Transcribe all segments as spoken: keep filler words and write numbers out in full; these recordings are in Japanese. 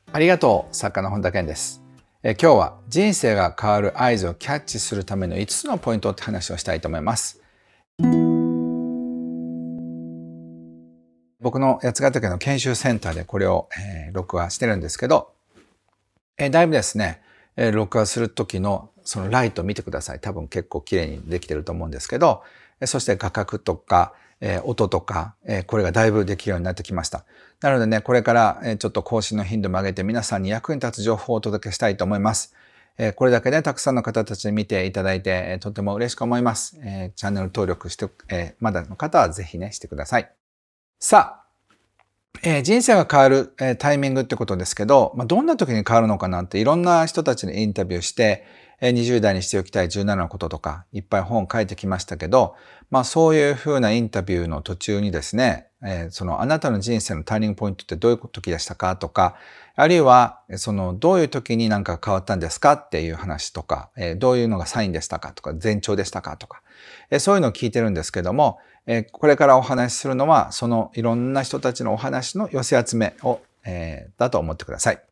ありがとう。作家の本田健です。え今日は人生が変わる合図をキャッチするためのいつつのポイントって話をしたいと思います。僕の八ヶ岳の研修センターでこれを、えー、録画してるんですけど、えー、だいぶですね、えー、録画する時のそのライトを見てください。多分結構綺麗にできてると思うんですけど、そして画角とか、えー、音とか、えー、これがだいぶできるようになってきました。なのでね、これから、えー、ちょっと更新の頻度も上げて皆さんに役に立つ情報をお届けしたいと思います。えー、これだけで、ね、たくさんの方たちに見ていただいて、えー、とても嬉しく思います。えー、チャンネル登録して、えー、まだの方はぜひね、してください。さあ、えー、人生が変わる、えー、タイミングってことですけど、まあ、どんな時に変わるのかなっていろんな人たちにインタビューして、えー、にじゅう代にしておきたいじゅうななのこととかいっぱい本を書いてきましたけど、まあそういうふうなインタビューの途中にですね、えー、そのあなたの人生のターニングポイントってどういう時でしたかとか、あるいはそのどういう時に何か変わったんですかっていう話とか、えー、どういうのがサインでしたかとか、前兆でしたかとか、えー、そういうのを聞いてるんですけども、えー、これからお話しするのは、そのいろんな人たちのお話の寄せ集めを、えー、だと思ってください。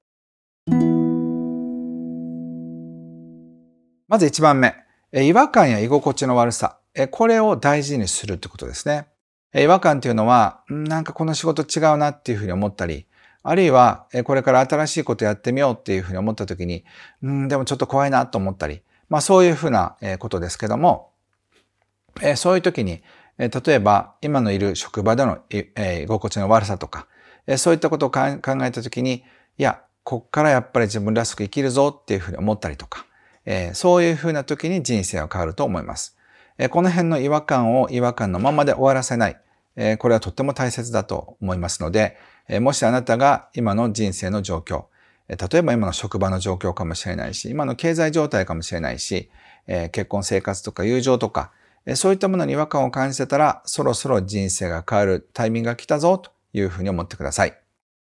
まずいちばんめ、違和感や居心地の悪さ。これを大事にするってことですね。違和感っていうのは、なんかこの仕事違うなっていうふうに思ったり、あるいはこれから新しいことやってみようっていうふうに思った時に、うん、でもちょっと怖いなと思ったり、まあそういうふうなことですけども、そういう時に、例えば今のいる職場での居心地の悪さとか、そういったことを考えた時に、いや、こっからやっぱり自分らしく生きるぞっていうふうに思ったりとか、そういうふうな時に人生は変わると思います。この辺の違和感を違和感のままで終わらせない。これはとっても大切だと思いますので、もしあなたが今の人生の状況、例えば今の職場の状況かもしれないし、今の経済状態かもしれないし、結婚生活とか友情とか、そういったものに違和感を感じてたら、そろそろ人生が変わるタイミングが来たぞというふうに思ってください。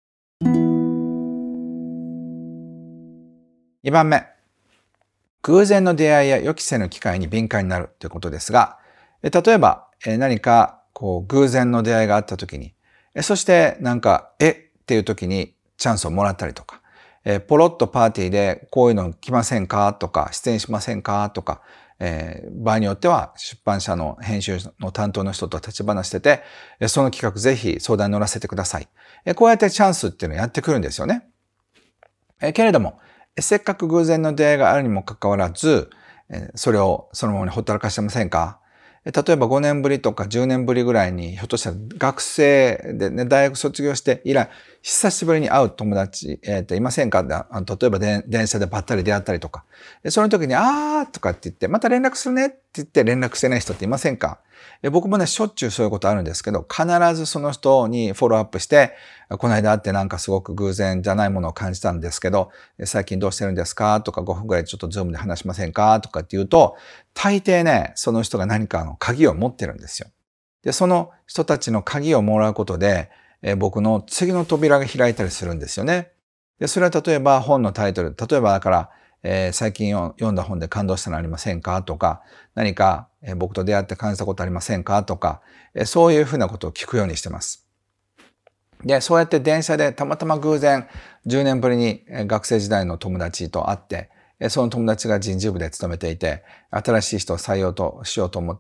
にばんめ、偶然の出会いや予期せぬ機会に敏感になるということですが、例えば何かこう偶然の出会いがあった時に、そしてなんか、えっていう時にチャンスをもらったりとか、ポロッとパーティーでこういうの来ませんかとか、出演しませんかとか、えー、場合によっては出版社の編集の担当の人と立ち話してて、その企画ぜひ相談に乗らせてください。こうやってチャンスっていうのをやってくるんですよね。えけれども、せっかく偶然の出会いがあるにもかかわらず、それをそのままにほったらかしてませんか？例えばごねんぶりとかじゅうねんぶりぐらいに、ひょっとしたら学生でね、大学卒業して以来、久しぶりに会う友達、えー、いませんか？例えば電車でばったり出会ったりとか。その時に、あーとかって言って、また連絡するねって言って連絡してない人っていませんか？僕もね、しょっちゅうそういうことあるんですけど、必ずその人にフォローアップして、この間会ってなんかすごく偶然じゃないものを感じたんですけど、最近どうしてるんですかとかごふんぐらいちょっとズームで話しませんかとかって言うと、大抵ね、その人が何かの鍵を持ってるんですよ。で、その人たちの鍵をもらうことで、え僕の次の扉が開いたりするんですよね。で、それは例えば本のタイトル、例えばだから、えー、最近読んだ本で感動したのありませんかとか、何か、えー、僕と出会って感じたことありませんかとか、えー、そういうふうなことを聞くようにしてます。で、そうやって電車でたまたま偶然じゅうねんぶりに学生時代の友達と会って、その友達が人事部で勤めていて、新しい人を採用としようと思って、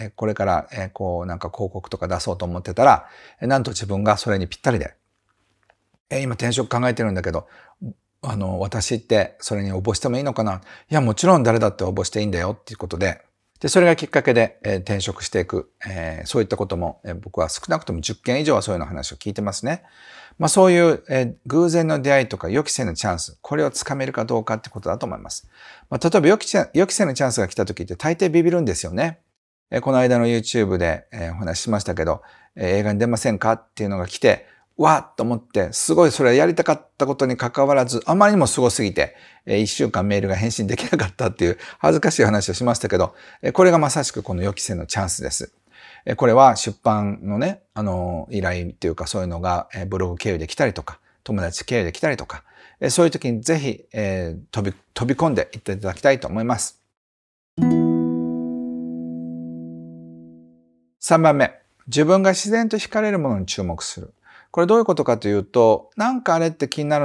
これからこうなんか広告とか出そうと思ってたら、なんと自分がそれにぴったりで、今転職考えてるんだけど、あの、私ってそれに応募してもいいのかな？いや、もちろん誰だって応募していいんだよっていうことで、で、それがきっかけで、えー、転職していく、えー、そういったことも、えー、僕は少なくともじゅっけん以上はそういうの話を聞いてますね。まあそういう、えー、偶然の出会いとか予期せぬチャンス、これをつかめるかどうかってことだと思います。まあ、例えば予期せ予期せぬチャンスが来た時って大抵ビビるんですよね。えー、この間の YouTube で、えー、お話ししましたけど、えー、映画に出ませんかっていうのが来て、わーっと思って、すごいそれやりたかったことに関わらず、あまりにもすごすぎて、一週間メールが返信できなかったっていう恥ずかしい話をしましたけど、これがまさしくこの予期せぬチャンスです。これは出版のね、あの、依頼っていうかそういうのがブログ経由で来たりとか、友達経由で来たりとか、そういう時にぜひ、えー、飛び、飛び込んでいっていただきたいと思います。さんばんめ、自分が自然と惹かれるものに注目する。これどういうことかというと、なんかあれって気になるなっ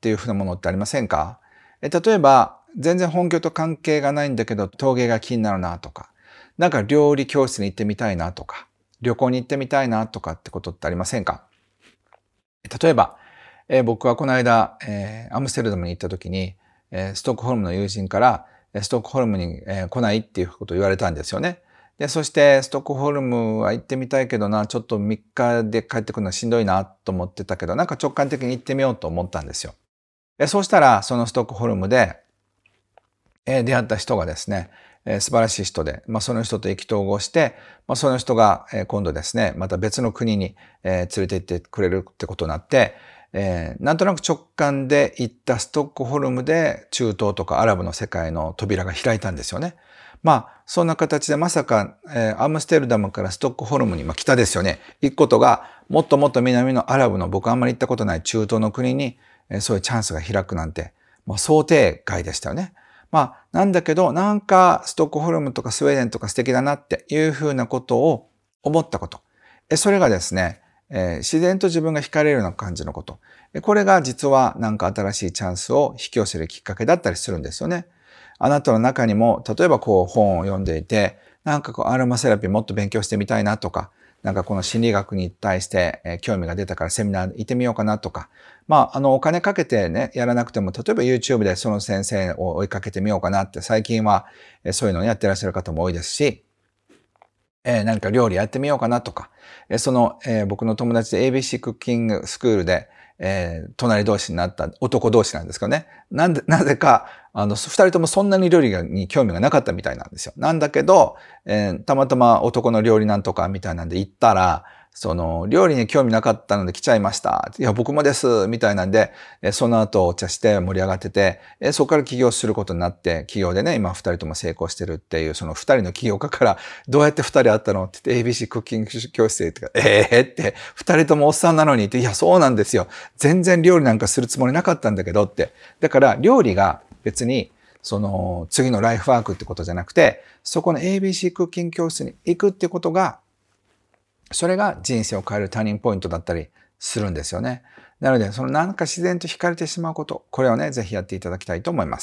っていうふうなものってありませんか？え例えば、全然本業と関係がないんだけど、陶芸が気になるなとか、なんか料理教室に行ってみたいなとか、旅行に行ってみたいなとかってことってありませんか？例えば、えー僕はこの間、えーアムステルダムに行った時に、えーストックホルムの友人から、えーストックホルムに、えー来ないっていうことを言われたんですよね。で、そして、ストックホルムは行ってみたいけどな、ちょっとみっかで帰ってくるのはしんどいなと思ってたけど、なんか直感的に行ってみようと思ったんですよ。えそうしたら、そのストックホルムで、えー出会った人がですね、えー素晴らしい人で、まあ、その人と意気投合して、まあ、その人が、えー今度ですね、また別の国に、えー連れて行ってくれるってことになって、えーなんとなく直感で行ったストックホルムで中東とかアラブの世界の扉が開いたんですよね。まあ、そんな形でまさか、えーアムステルダムからストックホルムに、まあ、来たですよね。行くことが、もっともっと南のアラブの僕あんまり行ったことない中東の国に、えーそういうチャンスが開くなんて、まあ、想定外でしたよね。まあ、なんだけど、なんかストックホルムとかスウェーデンとか素敵だなっていうふうなことを思ったこと。えそれがですね、えー自然と自分が惹かれるような感じのこと。えこれが実はなんか新しいチャンスを引き寄せるきっかけだったりするんですよね。あなたの中にも、例えばこう本を読んでいて、なんかこうアロマセラピーもっと勉強してみたいなとか、なんかこの心理学に対してえー興味が出たからセミナー行ってみようかなとか、まあ、あの、お金かけてね、やらなくても、例えば YouTube でその先生を追いかけてみようかなって、最近はえーそういうのをやってらっしゃる方も多いですし、えー何か料理やってみようかなとか、えーその、えー僕の友達で エービーシー クッキングスクールで、えー隣同士になった男同士なんですけどね。なんで、なぜか、あの、二人ともそんなに料理に興味がなかったみたいなんですよ。なんだけど、えーたまたま男の料理なんとかみたいなんで行ったら、その、料理に興味なかったので来ちゃいました。いや、僕もです。みたいなんで、えその後お茶して盛り上がってて、えそこから起業することになって、起業でね、今二人とも成功してるっていう、その二人の起業家からどうやって二人会ったのって言って エービーシー クッキング教室でとか、ええー、って、二人ともおっさんなのにって、いや、そうなんですよ。全然料理なんかするつもりなかったんだけどって。だから料理が別に、その次のライフワークってことじゃなくて、そこの エービーシー クッキング教室に行くってことが、それが人生を変えるターニングポイントだったりするんですよね。なので、そのなんか自然と惹かれてしまうこと、これをね、ぜひやっていただきたいと思います。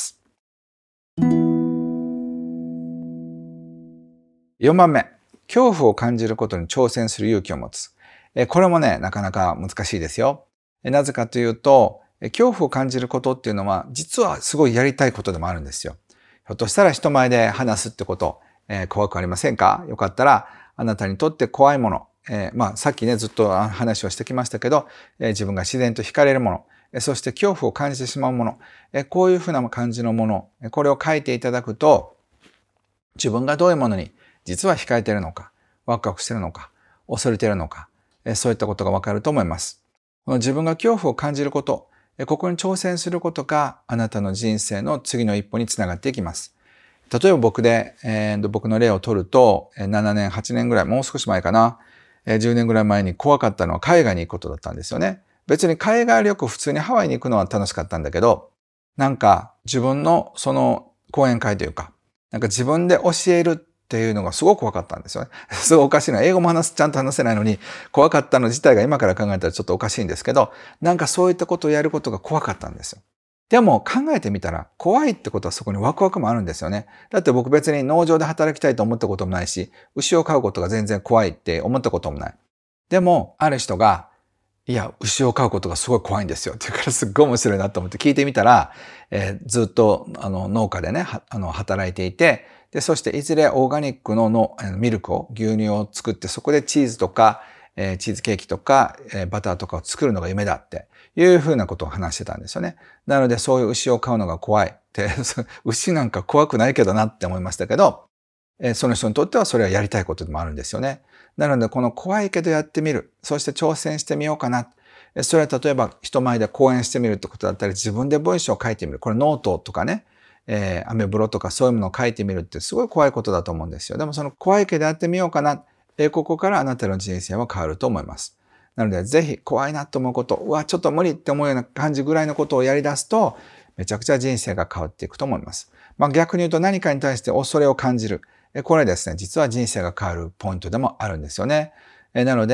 よんばんめ、恐怖を感じることに挑戦する勇気を持つ。これもね、なかなか難しいですよ。なぜかというと、恐怖を感じることっていうのは、実はすごいやりたいことでもあるんですよ。ひょっとしたら人前で話すってこと、えー、怖くありませんか？よかったら、あなたにとって怖いもの、えー、まあさっきね、ずっと話をしてきましたけど、えー、自分が自然と惹かれるもの、えー、そして恐怖を感じてしまうもの、えー、こういうふうな感じのもの、これを書いていただくと、自分がどういうものに実は控えているのか、ワクワクしているのか、恐れているのか、そういったことがわかると思います。この自分が恐怖を感じること、ここに挑戦することがあなたの人生の次の一歩につながっていきます。例えば僕で、えー、僕の例を取ると、ななねん、はちねんぐらい、もう少し前かな、じゅうねんぐらい前に怖かったのは海外に行くことだったんですよね。別に海外旅行、普通にハワイに行くのは楽しかったんだけど、なんか自分のその講演会というか、なんか自分で教えるっていうのがすごく怖かったんですよね。すごいおかしいな。英語も話す、ちゃんと話せないのに、怖かったの自体が今から考えたらちょっとおかしいんですけど、なんかそういったことをやることが怖かったんですよ。でも考えてみたら、怖いってことはそこにワクワクもあるんですよね。だって僕別に農場で働きたいと思ったこともないし、牛を飼うことが全然怖いって思ったこともない。でも、ある人が、いや、牛を飼うことがすごい怖いんですよ。っていうからすっごい面白いなと思って聞いてみたら、えー、ずっとあの農家でね、あの働いていて、で、そしていずれオーガニックののミルクを、牛乳を作って、そこでチーズとか、えー、チーズケーキとか、えー、バターとかを作るのが夢だっていうふうなことを話してたんですよね。なので、そういう牛を飼うのが怖いって、牛なんか怖くないけどなって思いましたけど、えー、その人にとってはそれはやりたいことでもあるんですよね。なので、この怖いけどやってみる。そして挑戦してみようかな。それは例えば人前で講演してみるってことだったり、自分で文章を書いてみる。これノートとかね、えー、アメブロとかそういうものを書いてみるってすごい怖いことだと思うんですよ。でもその怖いけどやってみようかな。えー、ここからあなたの人生は変わると思います。なので、ぜひ怖いなと思うこと、うわ、ちょっと無理って思うような感じぐらいのことをやり出すと、めちゃくちゃ人生が変わっていくと思います。まあ逆に言うと何かに対して恐れを感じる。これですね、実は人生が変わるポイントでもあるんですよね。なので、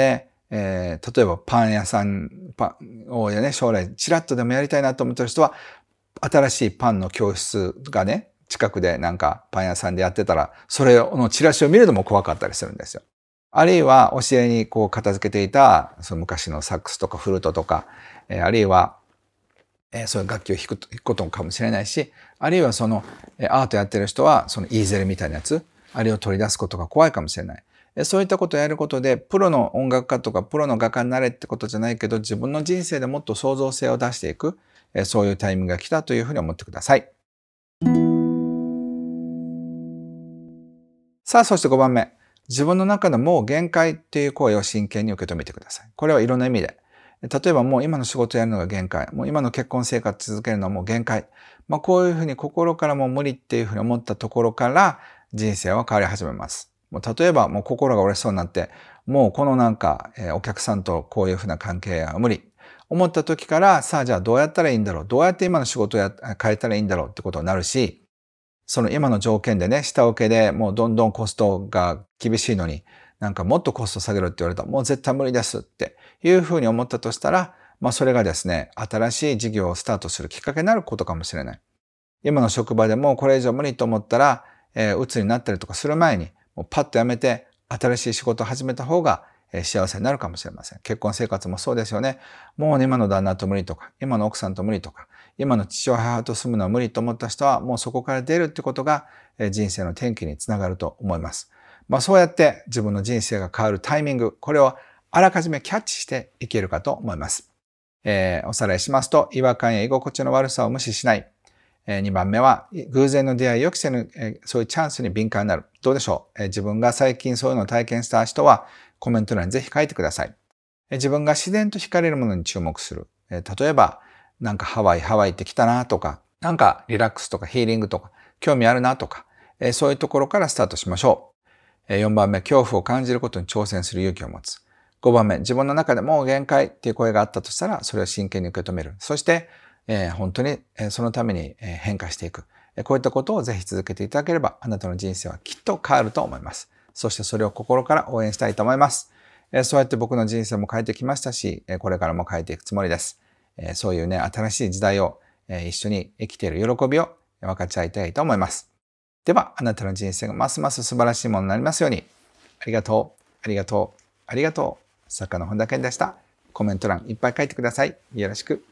えー、例えばパン屋さんパンをね、将来ちらっとでもやりたいなと思ってる人は、新しいパンの教室がね、近くでなんかパン屋さんでやってたら、それのチラシを見るのも怖かったりするんですよ。あるいは教えにこう片付けていたその昔のサックスとかフルートとか、えー、あるいは、えー、そういう楽器を弾く、弾くことかもしれないし、あるいはそのアートやってる人はそのイーゼルみたいなやつ、あれを取り出すことが怖いかもしれない。そういったことをやることで、プロの音楽家とかプロの画家になれってことじゃないけど、自分の人生でもっと創造性を出していく、そういうタイミングが来たというふうに思ってください。さあ、そしてごばんめ。自分の中でもう限界っていう声を真剣に受け止めてください。これはいろんな意味で。例えばもう今の仕事やるのが限界。もう今の結婚生活続けるのはもう限界。まあこういうふうに心からもう無理っていうふうに思ったところから人生は変わり始めます。もう例えばもう心が折れそうになって、もうこのなんか、えー、お客さんとこういうふうな関係は無理。思った時から、さあじゃあどうやったらいいんだろう。どうやって今の仕事をや変えたらいいんだろうってことになるし、その今の条件でね、下請けでもうどんどんコストが厳しいのに、なんかもっとコスト下げろって言われたら、もう絶対無理ですっていうふうに思ったとしたら、まあそれがですね、新しい事業をスタートするきっかけになることかもしれない。今の職場でもこれ以上無理と思ったら、えー、鬱になったりとかする前に、もうパッとやめて新しい仕事を始めた方が幸せになるかもしれません。結婚生活もそうですよね。もう今の旦那と無理とか、今の奥さんと無理とか、今の父親母と住むのは無理と思った人は、もうそこから出るってことが人生の転機につながると思います。まあそうやって自分の人生が変わるタイミング、これをあらかじめキャッチしていけるかと思います。えー、おさらいしますと、違和感や居心地の悪さを無視しない。にばんめは、偶然の出会い、予期せぬ、そういうチャンスに敏感になる。どうでしょう？自分が最近そういうのを体験した人は、コメント欄にぜひ書いてください。自分が自然と惹かれるものに注目する。例えば、なんかハワイ、ハワイって来たなとか、なんかリラックスとかヒーリングとか、興味あるなとか、そういうところからスタートしましょう。よんばんめ、恐怖を感じることに挑戦する勇気を持つ。ごばんめ、自分の中でもう限界っていう声があったとしたら、それを真剣に受け止める。そして、えー、本当にそのために変化していく。こういったことをぜひ続けていただければ、あなたの人生はきっと変わると思います。そしてそれを心から応援したいと思います。そうやって僕の人生も変えてきましたし、これからも変えていくつもりです。そういうね、新しい時代を一緒に生きている喜びを分かち合いたいと思います。では、あなたの人生がますます素晴らしいものになりますように。ありがとう、ありがとう、ありがとう。作家の本田健でした。コメント欄いっぱい書いてください。よろしく。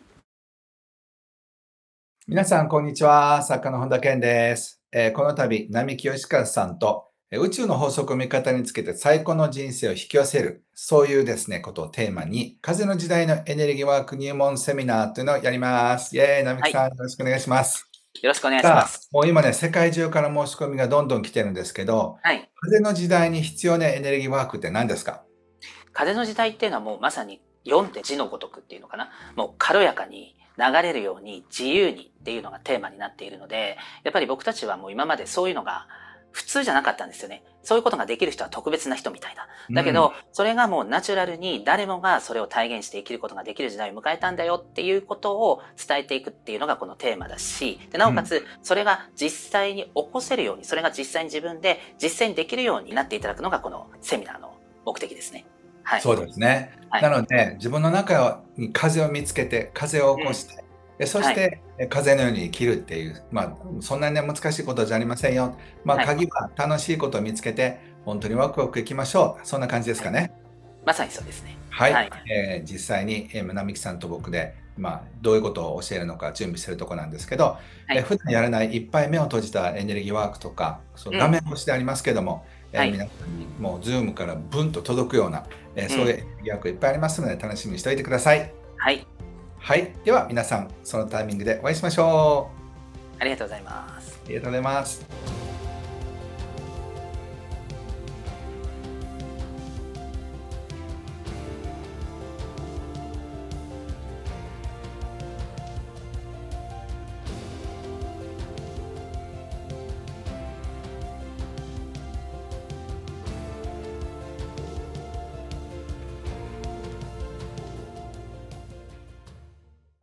皆さん、こんにちは。作家の本田健です。えー、この度、並木義和さんと宇宙の法則を味方につけて最高の人生を引き寄せる、そういうですね、ことをテーマに、風の時代のエネルギーワーク入門セミナーというのをやります。イェーイ、並木さん、はい、よろしくお願いします。 よろしくお願いします。 もう今ね、世界中から申し込みがどんどん来てるんですけど、はい、風の時代に必要なエネルギーワークって何ですか？ 風の時代っていうのはもうまさによんって字のごとくっていうのかな。もう軽やかに流れるように自由にっていうのがテーマになっているので、やっぱり僕たちはもう今までそういうのが普通じゃなかったんですよね。そういうことができる人は特別な人みたいだ。だけど、うん、それがもうナチュラルに誰もがそれを体現して生きることができる時代を迎えたんだよっていうことを伝えていくっていうのがこのテーマだし、でなおかつそれが実際に起こせるように、それが実際に自分で実践できるようになっていただくのがこのセミナーの目的ですね。 はい、そうですね。はい、なので、自分の中に風を見つけて、風を起こして、うん、そして、はい、風のように生きるっていう、まあ、そんなに難しいことじゃありませんよ。まあ、鍵は楽しいことを見つけて、本当にワクワクいきましょう。そんな感じですかね。はい、 まさにそうですね。 はい。はい、えー、実際に、えー、並木さんと僕で、まあ、どういうことを教えるのか準備してるところなんですけど、はい、えー、普段やらないいっぱい目を閉じたエネルギーワークとか、その画面越しでありますけども、うん、えー、皆さんにもう Zoom からブンと届くような、えー、そういうエネルギーワークいっぱいありますので、楽しみにしておいてください。 はい。 はい。では皆さん、そのタイミングでお会いしましょう。ありがとうございます。 ありがとうございます。